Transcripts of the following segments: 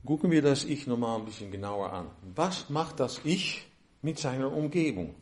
Gucken wir das Ich nochmal ein bisschen genauer an. Was macht das Ich mit seiner Umgebung?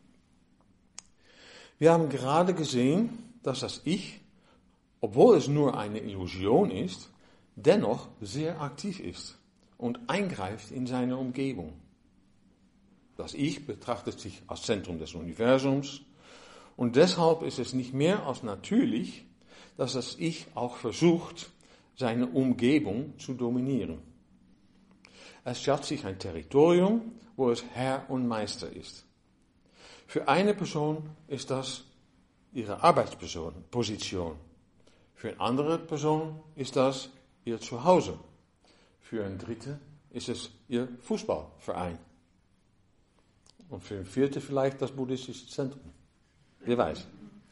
Wir haben gerade gesehen, dass das Ich, obwohl es nur eine Illusion ist, dennoch sehr aktiv ist und eingreift in seine Umgebung. Das Ich betrachtet sich als Zentrum des Universums und deshalb ist es nicht mehr als natürlich, dass das Ich auch versucht, seine Umgebung zu dominieren. Es schafft sich ein Territorium, wo es Herr und Meister ist. Für eine Person ist das ihre Arbeitsposition. Für eine andere Person ist das ihr Zuhause. Für eine dritte ist es ihr Fußballverein. Und für eine vierte vielleicht das buddhistische Zentrum. Wer weiß.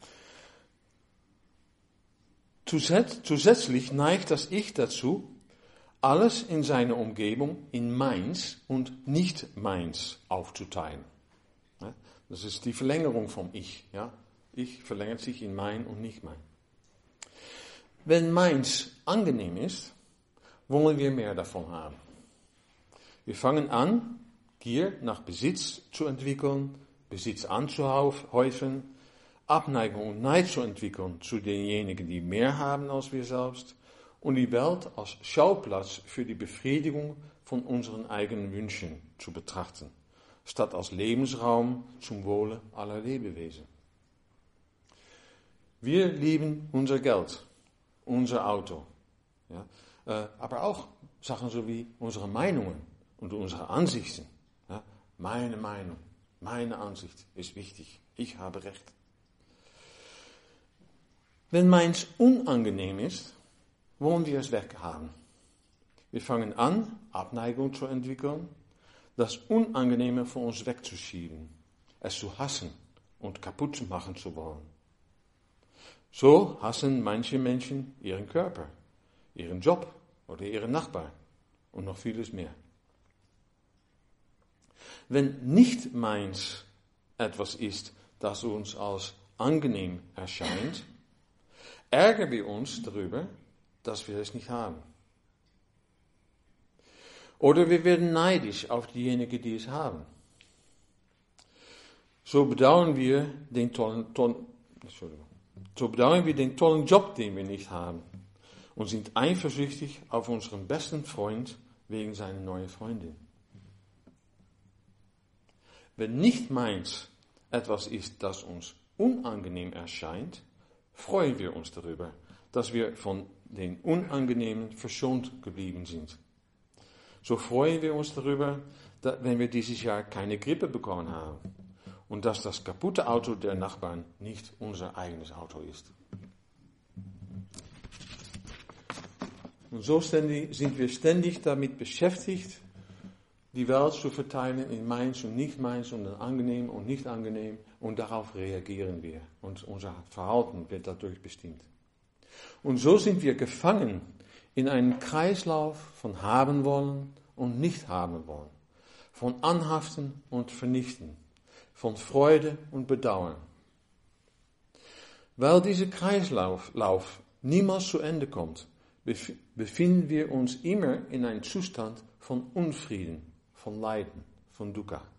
Zusätzlich neigt das Ich dazu, alles in seiner Umgebung in meins und nicht meins aufzuteilen. Das ist die Verlängerung vom Ich. Ich verlängert sich in mein und nicht mein. Wenn meins angenehm ist, wollen wir mehr davon haben. Wir fangen an, Gier nach Besitz zu entwickeln, Besitz anzuhäufen, Abneigung und Neid zu entwickeln zu denjenigen, die mehr haben als wir selbst und die Welt als Schauplatz für die Befriedigung von unseren eigenen Wünschen zu betrachten, statt als Lebensraum zum Wohle aller Lebewesen. Wir lieben unser Geld, unser Auto, aber auch Sachen so wie unsere Meinungen und unsere Ansichten. Meine Meinung, meine Ansicht ist wichtig, ich habe Recht. Wenn meins unangenehm ist, wollen wir es weghaben. Wir fangen an, Abneigung zu entwickeln, das Unangenehme von uns wegzuschieben, es zu hassen und kaputt machen zu wollen. So hassen manche Menschen ihren Körper, ihren Job oder ihren Nachbarn und noch vieles mehr. Wenn nicht meins etwas ist, das uns als angenehm erscheint, ärgern wir uns darüber, dass wir es nicht haben. Oder wir werden neidisch auf diejenigen, die es haben. So bedauern wir den tollen Job, den wir nicht haben und sind eifersüchtig auf unseren besten Freund wegen seiner neuen Freundin. Wenn nicht meins etwas ist, das uns unangenehm erscheint, freuen wir uns darüber, dass wir von den Unangenehmen verschont geblieben sind. So freuen wir uns darüber, wenn wir dieses Jahr keine Grippe bekommen haben und dass das kaputte Auto der Nachbarn nicht unser eigenes Auto ist. Und so sind wir ständig damit beschäftigt, die Welt zu verteilen in meins und nicht meins und angenehm und nicht angenehm und darauf reagieren wir und unser Verhalten wird dadurch bestimmt. Und so sind wir gefangen in einem Kreislauf von haben wollen und nicht haben wollen, von anhaften und vernichten, von Freude und Bedauern. Weil dieser Kreislauf niemals zu Ende kommt, befinden wir uns immer in einem Zustand von Unfrieden, von Leiden, von Dukkha.